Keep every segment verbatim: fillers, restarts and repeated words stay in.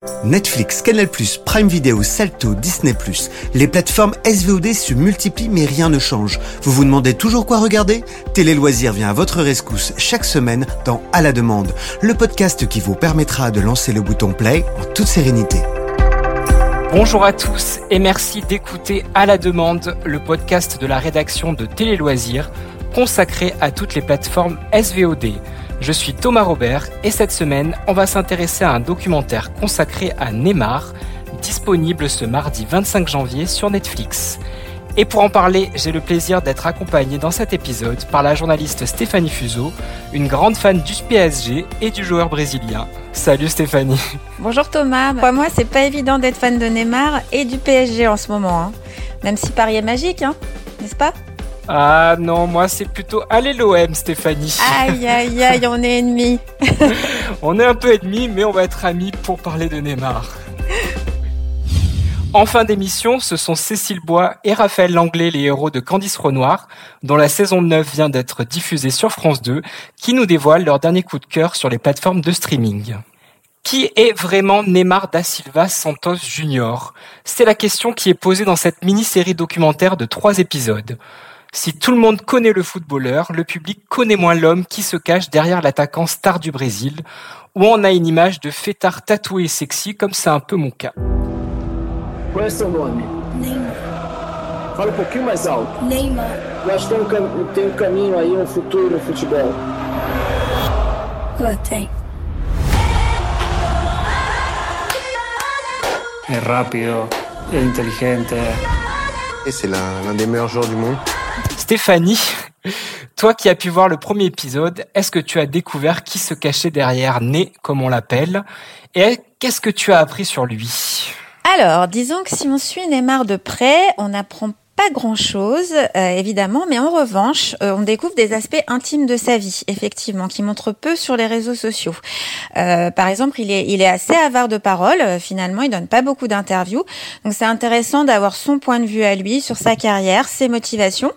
Netflix, Canal+, Prime Video, Salto, Disney plus, les plateformes S V O D se multiplient mais rien ne change. Vous vous demandez toujours quoi regarder ? Télé Loisirs vient à votre rescousse chaque semaine dans À la demande, le podcast qui vous permettra de lancer le bouton play en toute sérénité. Bonjour à tous et merci d'écouter À la demande, le podcast de la rédaction de Télé Loisirs consacré à toutes les plateformes S V O D. Je suis Thomas Robert et cette semaine, on va s'intéresser à un documentaire consacré à Neymar, disponible ce mardi vingt-cinq janvier sur Netflix. Et pour en parler, j'ai le plaisir d'être accompagné dans cet épisode par la journaliste Stéphanie Fuseau, une grande fan du P S G et du joueur brésilien. Salut Stéphanie. Bonjour Thomas. Pour moi, c'est pas évident d'être fan de Neymar et du P S G en ce moment, hein. Même si Paris est magique, hein, n'est-ce pas ? Ah non, moi c'est plutôt allez l'O M, Stéphanie. Aïe aïe aïe, on est ennemis. On est un peu ennemis, mais on va être amis pour parler de Neymar. En fin d'émission, ce sont Cécile Bois et Raphaël Langlais, les héros de Candice Renoir, dont la saison neuf vient d'être diffusée sur France deux, qui nous dévoilent leur dernier coup de cœur sur les plateformes de streaming. Qui est vraiment Neymar da Silva Santos Junior ? C'est la question qui est posée dans cette mini-série documentaire de trois épisodes. Si tout le monde connaît le footballeur, le public connaît moins l'homme qui se cache derrière l'attaquant star du Brésil, où on a une image de fêtard tatoué et sexy, comme c'est un peu mon cas. Qual é seu nome? Neymar. Fala um pouquinho mais alto. Neymar. Eu acho que tem um, cam- tem um caminho aí, um futuro no futebol. Pô, tem. Es rápido, es inteligente. Et c'est l'un, l'un des meilleurs joueurs du monde. Stéphanie, toi qui as pu voir le premier épisode, est-ce que tu as découvert qui se cachait derrière Né, comme on l'appelle, et qu'est-ce que tu as appris sur lui ? Alors, disons que si on suit Neymar de près, on n'apprend pas grand-chose, euh, évidemment, mais en revanche, euh, on découvre des aspects intimes de sa vie, effectivement, qui montrent peu sur les réseaux sociaux. Euh, par exemple, il est, il est assez avare de paroles, euh, finalement, il donne pas beaucoup d'interviews, donc c'est intéressant d'avoir son point de vue à lui sur sa carrière, ses motivations.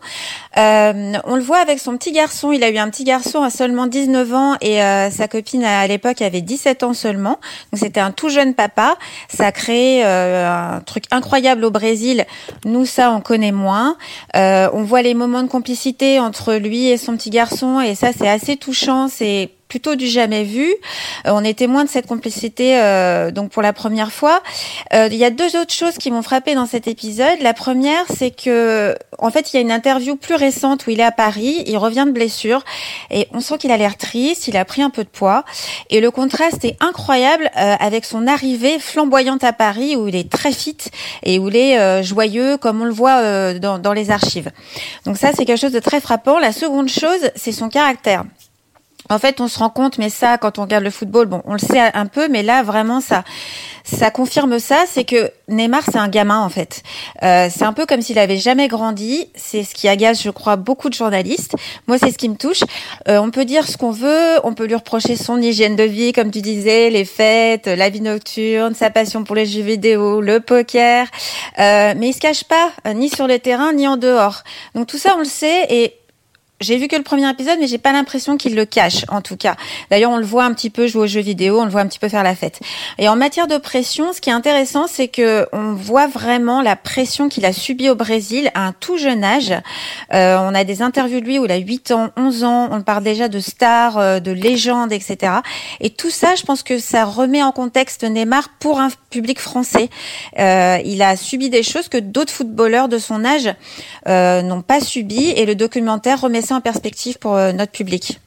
Euh, on le voit avec son petit garçon, il a eu un petit garçon à seulement dix-neuf ans et euh, sa copine à l'époque avait dix-sept ans seulement, donc c'était un tout jeune papa. Ça a créé euh, un truc incroyable au Brésil, nous ça on connaît moins. Euh, on voit les moments de complicité entre lui et son petit garçon et ça c'est assez touchant, c'est plutôt du jamais vu. Euh, on est témoin de cette complicité euh, donc pour la première fois. Euh, il y a deux autres choses qui m'ont frappé dans cet épisode. La première, c'est que en fait, il y a une interview plus récente où il est à Paris, il revient de blessure et on sent qu'il a l'air triste, il a pris un peu de poids et le contraste est incroyable euh, avec son arrivée flamboyante à Paris où il est très fit et où il est euh, joyeux comme on le voit euh, dans, dans les archives. Donc ça, c'est quelque chose de très frappant. La seconde chose, c'est son caractère. En fait, on se rend compte, mais ça, quand on regarde le football, bon, on le sait un peu, mais là, vraiment, ça, ça confirme ça, c'est que Neymar, c'est un gamin, en fait. Euh, c'est un peu comme s'il avait jamais grandi. C'est ce qui agace, je crois, beaucoup de journalistes. Moi, c'est ce qui me touche. Euh, on peut dire ce qu'on veut, on peut lui reprocher son hygiène de vie, comme tu disais, les fêtes, la vie nocturne, sa passion pour les jeux vidéo, le poker, euh, mais il se cache pas, euh, ni sur le terrain, ni en dehors. Donc tout ça, on le sait, et j'ai vu que le premier épisode, mais j'ai pas l'impression qu'il le cache, en tout cas. D'ailleurs, on le voit un petit peu jouer aux jeux vidéo, on le voit un petit peu faire la fête. Et en matière de pression, ce qui est intéressant, c'est que on voit vraiment la pression qu'il a subie au Brésil à un tout jeune âge. Euh, on a des interviews de lui où il a huit ans, onze ans, on parle déjà de stars, euh, de légendes, et cetera. Et tout ça, je pense que ça remet en contexte Neymar pour un public français. Euh, il a subi des choses que d'autres footballeurs de son âge euh, n'ont pas subies, et le documentaire remet en perspective pour euh, notre public.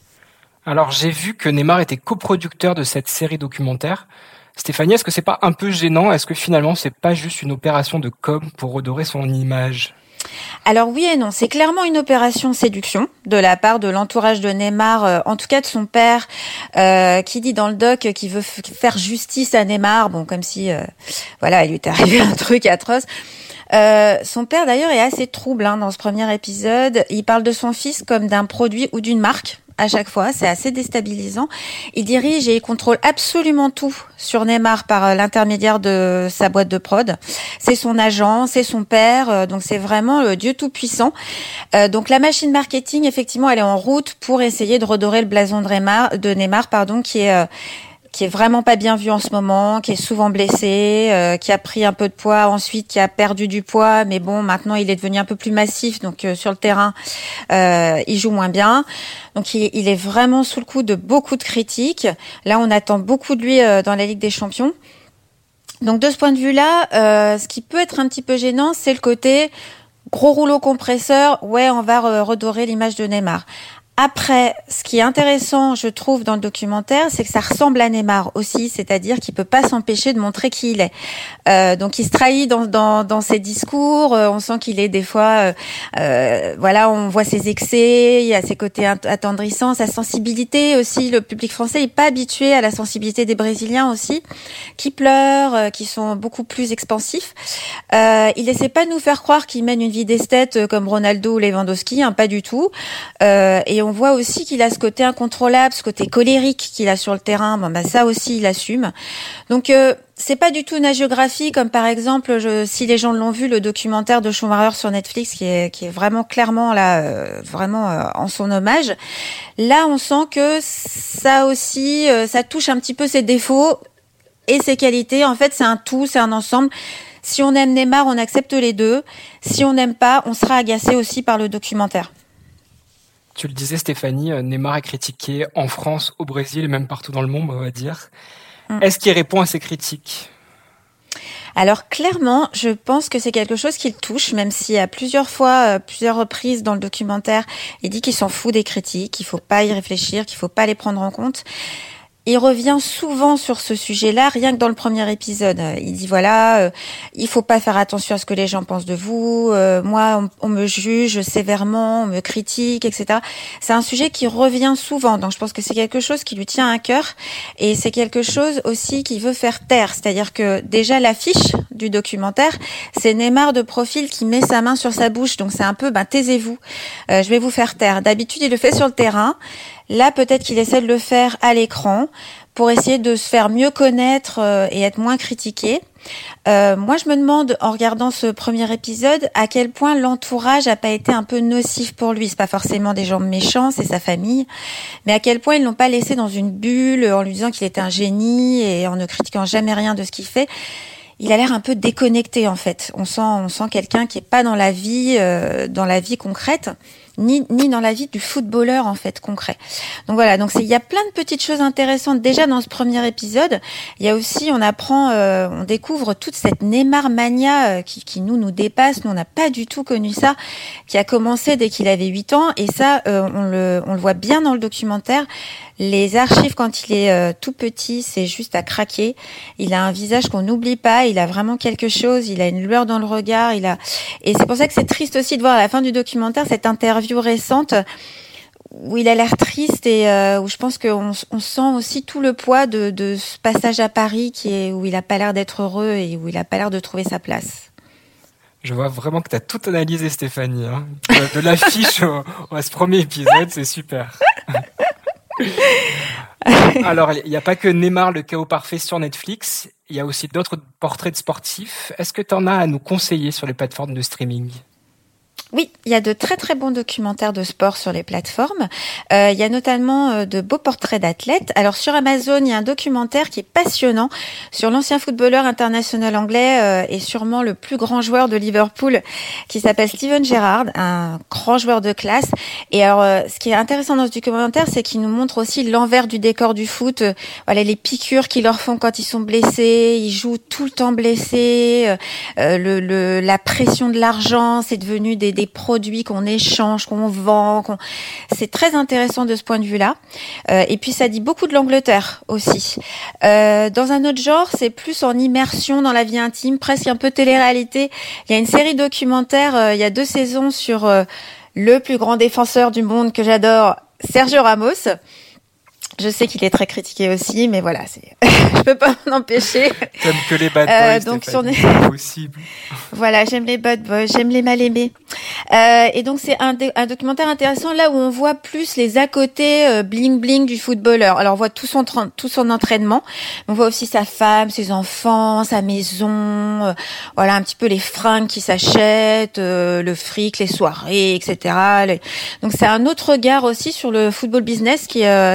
Alors j'ai vu que Neymar était coproducteur de cette série documentaire. Stéphanie, est-ce que c'est pas un peu gênant ? Est-ce que finalement c'est pas juste une opération de com pour redorer son image ? Alors oui et non, c'est clairement une opération séduction de la part de l'entourage de Neymar, euh, en tout cas de son père, euh, qui dit dans le doc qu'il veut f- faire justice à Neymar, bon comme si euh, voilà, il lui était arrivé un truc atroce. Euh, son père d'ailleurs est assez trouble hein, dans ce premier épisode. Il parle de son fils comme d'un produit ou d'une marque. À chaque fois, c'est assez déstabilisant. Il dirige et il contrôle absolument tout sur Neymar par l'intermédiaire de sa boîte de prod. C'est son agent, c'est son père, donc c'est vraiment le Dieu tout-puissant. Euh, donc la machine marketing, effectivement, elle est en route pour essayer de redorer le blason de Neymar, de Neymar pardon, qui est... Euh, qui est vraiment pas bien vu en ce moment, qui est souvent blessé, euh, qui a pris un peu de poids ensuite, qui a perdu du poids, mais bon, maintenant il est devenu un peu plus massif, donc euh, sur le terrain, euh, il joue moins bien. Donc il, il est vraiment sous le coup de beaucoup de critiques. Là, on attend beaucoup de lui euh, dans la Ligue des Champions. Donc de ce point de vue-là, euh, ce qui peut être un petit peu gênant, c'est le côté gros rouleau compresseur. Ouais, on va re- redorer l'image de Neymar. Après, ce qui est intéressant, je trouve, dans le documentaire, c'est que ça ressemble à Neymar aussi, c'est-à-dire qu'il peut pas s'empêcher de montrer qui il est. Euh, donc, il se trahit dans, dans, dans ses discours. Euh, on sent qu'il est des fois, euh, euh, voilà, on voit ses excès, il y a ses côtés attendrissants, sa sensibilité aussi. Le public français est pas habitué à la sensibilité des Brésiliens aussi, qui pleurent, euh, qui sont beaucoup plus expansifs. Euh, il essaie pas de nous faire croire qu'il mène une vie d'esthète comme Ronaldo ou Lewandowski, hein, pas du tout. Euh, et on voit aussi qu'il a ce côté incontrôlable, ce côté colérique qu'il a sur le terrain. Bon, bah ça aussi, il assume. Donc, euh, c'est pas du tout une hagiographie, comme par exemple, je, si les gens l'ont vu, le documentaire de Schumacher sur Netflix, qui est, qui est vraiment clairement là, euh, vraiment euh, en son hommage. Là, on sent que ça aussi, euh, ça touche un petit peu ses défauts et ses qualités. En fait, c'est un tout, c'est un ensemble. Si on aime Neymar, on accepte les deux. Si on n'aime pas, on sera agacé aussi par le documentaire. Tu le disais, Stéphanie, Neymar est critiqué en France, au Brésil et même partout dans le monde, on va dire. Mmh. Est-ce qu'il répond à ces critiques ? Alors clairement, je pense que c'est quelque chose qui le touche, même si à plusieurs fois, euh, plusieurs reprises dans le documentaire, il dit qu'il s'en fout des critiques, qu'il faut pas y réfléchir, qu'il faut pas les prendre en compte. Il revient souvent sur ce sujet-là, rien que dans le premier épisode. Il dit voilà, euh, il faut pas faire attention à ce que les gens pensent de vous. Euh, moi, on, on me juge sévèrement, on me critique, et cetera. C'est un sujet qui revient souvent. Donc, je pense que c'est quelque chose qui lui tient à cœur et c'est quelque chose aussi qu'il veut faire taire. C'est-à-dire que déjà l'affiche du documentaire, c'est Neymar de profil qui met sa main sur sa bouche. Donc, c'est un peu, ben taisez-vous, euh, je vais vous faire taire. D'habitude, il le fait sur le terrain. Là, peut-être qu'il essaie de le faire à l'écran pour essayer de se faire mieux connaître euh, et être moins critiqué. Euh, moi, je me demande, en regardant ce premier épisode, à quel point l'entourage a pas été un peu nocif pour lui. C'est pas forcément des gens méchants, c'est sa famille, mais à quel point ils l'ont pas laissé dans une bulle en lui disant qu'il était un génie et en ne critiquant jamais rien de ce qu'il fait. Il a l'air un peu déconnecté, en fait. On sent, on sent quelqu'un qui est pas dans la vie, euh, dans la vie concrète. Ni, ni dans la vie du footballeur, en fait, concret. Donc voilà, donc c'est, il y a plein de petites choses intéressantes déjà dans ce premier épisode. Il y a aussi, on apprend, euh, on découvre toute cette Neymar mania euh, qui, qui nous, nous dépasse. Nous, on n'a pas du tout connu ça, qui a commencé dès qu'il avait huit ans. Et ça, euh, on le, on le voit bien dans le documentaire. Les archives, quand il est euh, tout petit, c'est juste à craquer. Il a un visage qu'on n'oublie pas. Il a vraiment quelque chose. Il a une lueur dans le regard. Il a, et c'est pour ça que c'est triste aussi de voir à la fin du documentaire cette interview récente où il a l'air triste et euh, où je pense qu'on on sent aussi tout le poids de, de ce passage à Paris qui est où il a pas l'air d'être heureux et où il a pas l'air de trouver sa place. Je vois vraiment que tu as tout analysé, Stéphanie. Hein. De, de l'affiche au, à ce premier épisode, c'est super. Alors, il n'y a pas que Neymar, le chaos parfait sur Netflix. Il y a aussi d'autres portraits de sportifs. Est-ce que tu en as à nous conseiller sur les plateformes de streaming ? Oui, il y a de très très bons documentaires de sport sur les plateformes. Euh, il y a notamment euh, de beaux portraits d'athlètes. Alors sur Amazon, il y a un documentaire qui est passionnant sur l'ancien footballeur international anglais euh, et sûrement le plus grand joueur de Liverpool qui s'appelle Steven Gerrard, un grand joueur de classe. Et alors, euh, ce qui est intéressant dans ce documentaire, c'est qu'il nous montre aussi l'envers du décor du foot. Euh, voilà, les piqûres qu'ils leur font quand ils sont blessés. Ils jouent tout le temps blessés. Euh, le, le, la pression de l'argent, c'est devenu des des produits qu'on échange, qu'on vend. Qu'on... C'est très intéressant de ce point de vue-là. Euh, et puis, ça dit beaucoup de l'Angleterre aussi. Euh, dans un autre genre, c'est plus en immersion dans la vie intime, presque un peu télé-réalité. Il y a une série documentaire, euh, il y a deux saisons sur euh, le plus grand défenseur du monde que j'adore, Sergio Ramos. Je sais qu'il est très critiqué aussi, mais voilà, c'est... je peux pas m'en empêcher. T'aimes que les bad boys, euh, donc sur... c'est impossible. Voilà, j'aime les bad boys, j'aime les mal aimés. Euh, et donc c'est un, de... un documentaire intéressant là où on voit plus les à côté euh, bling bling du footballeur. Alors on voit tout son tra... tout son entraînement, on voit aussi sa femme, ses enfants, sa maison, euh, voilà un petit peu les fringues qu'il s'achète, euh, le fric, les soirées, et cetera. Les... Donc c'est un autre regard aussi sur le football business qui est euh, très intéressant.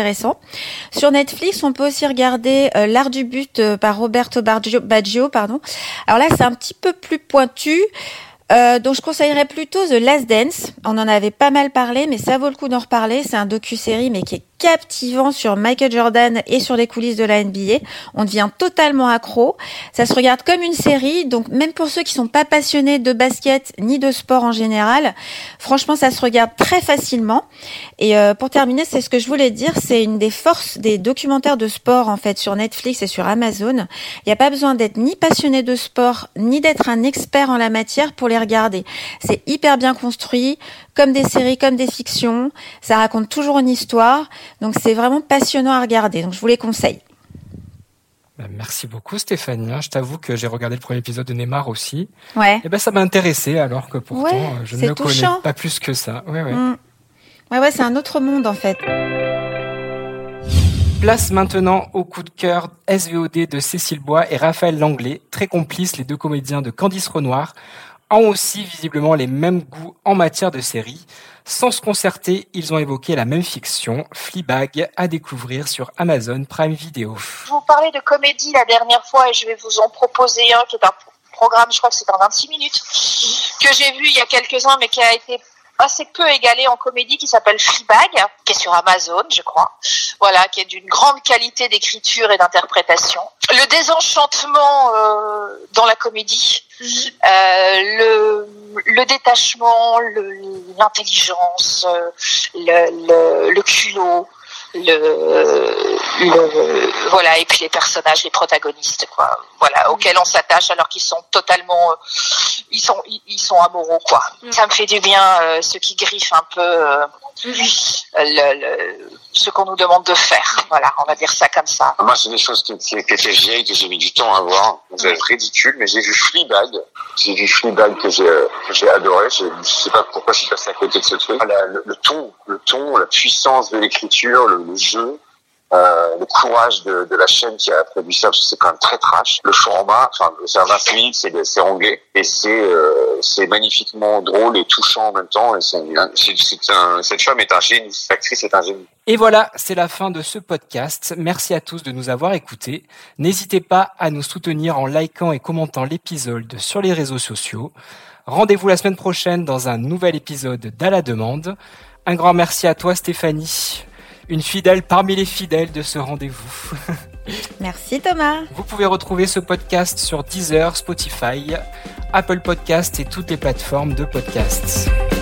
intéressant. Sur Netflix, on peut aussi regarder euh, L'Art du but euh, par Roberto Baggio, Baggio, pardon. Alors là, c'est un petit peu plus pointu. Euh, donc je conseillerais plutôt The Last Dance. On en avait pas mal parlé, mais ça vaut le coup d'en reparler. C'est un docu-série, mais qui est captivant sur Michael Jordan et sur les coulisses de la N B A. On devient totalement accro. Ça se regarde comme une série, donc même pour ceux qui sont pas passionnés de basket ni de sport en général, franchement, ça se regarde très facilement. Et euh, pour terminer, c'est ce que je voulais dire, c'est une des forces des documentaires de sport en fait sur Netflix et sur Amazon. Il n'y a pas besoin d'être ni passionné de sport, ni d'être un expert en la matière pour les regarder. C'est hyper bien construit, comme des séries, comme des fictions. Ça raconte toujours une histoire. Donc, c'est vraiment passionnant à regarder. Donc, je vous les conseille. Merci beaucoup, Stéphanie. Je t'avoue que j'ai regardé le premier épisode de Neymar aussi. Ouais. Et ben, ça m'a intéressé, alors que pourtant, ouais, je ne le touchant. connais pas plus que ça. Ouais, ouais. Mmh. Ouais, ouais, c'est un autre monde, en fait. Place maintenant au coup de cœur S V O D de Cécile Bois et Raphaël Langlais, très complices, les deux comédiens de Candice Renoir, ont aussi visiblement les mêmes goûts en matière de séries. Sans se concerter, ils ont évoqué la même fiction, Fleabag, à découvrir sur Amazon Prime Video. Je vous parlais de comédie la dernière fois et je vais vous en proposer un qui est un programme, je crois que c'est en vingt-six minutes, que j'ai vu il y a quelques ans mais qui a été assez peu égalé en comédie, qui s'appelle Fleabag, qui est sur Amazon, je crois. Voilà, qui est d'une grande qualité d'écriture et d'interprétation. Le désenchantement euh, dans la comédie, mm-hmm. euh, le, le détachement, le, l'intelligence, le, le, le culot, le, le voilà, et puis les personnages, les protagonistes, quoi, voilà, auxquels on s'attache alors qu'ils sont totalement, euh, ils sont, ils, ils sont amoureux, quoi. Mm. Ça me fait du bien, euh, ceux qui griffent un peu euh, mm. le, le, ce qu'on nous demande de faire. Voilà, on va dire ça comme ça. Moi, c'est des choses qui, qui, qui étaient vieilles, que j'ai mis du temps à voir. Vous êtes ridicule, mais j'ai vu Fleabag. J'ai vu Fleabag que j'ai, que j'ai adoré. Je, je sais pas pourquoi je suis passé à côté de ce truc. La, le, le ton, le ton, la puissance de l'écriture, le, le jeu, euh, le courage de, de la chaîne qui a produit ça, parce que c'est quand même très trash. Le format, enfin, c'est un vingt minutes, c'est, c'est anglais, et c'est, euh, c'est magnifiquement drôle et touchant en même temps. Et c'est, c'est, c'est un, cette femme est un génie, cette actrice est un génie. Et voilà, c'est la fin de ce podcast. Merci à tous de nous avoir écoutés. N'hésitez pas à nous soutenir en likant et commentant l'épisode sur les réseaux sociaux. Rendez-vous la semaine prochaine dans un nouvel épisode d'À la demande. Un grand merci à toi, Stéphanie, une fidèle parmi les fidèles de ce rendez-vous. Merci Thomas. Vous pouvez retrouver ce podcast sur Deezer, Spotify, Apple Podcasts et toutes les plateformes de podcasts.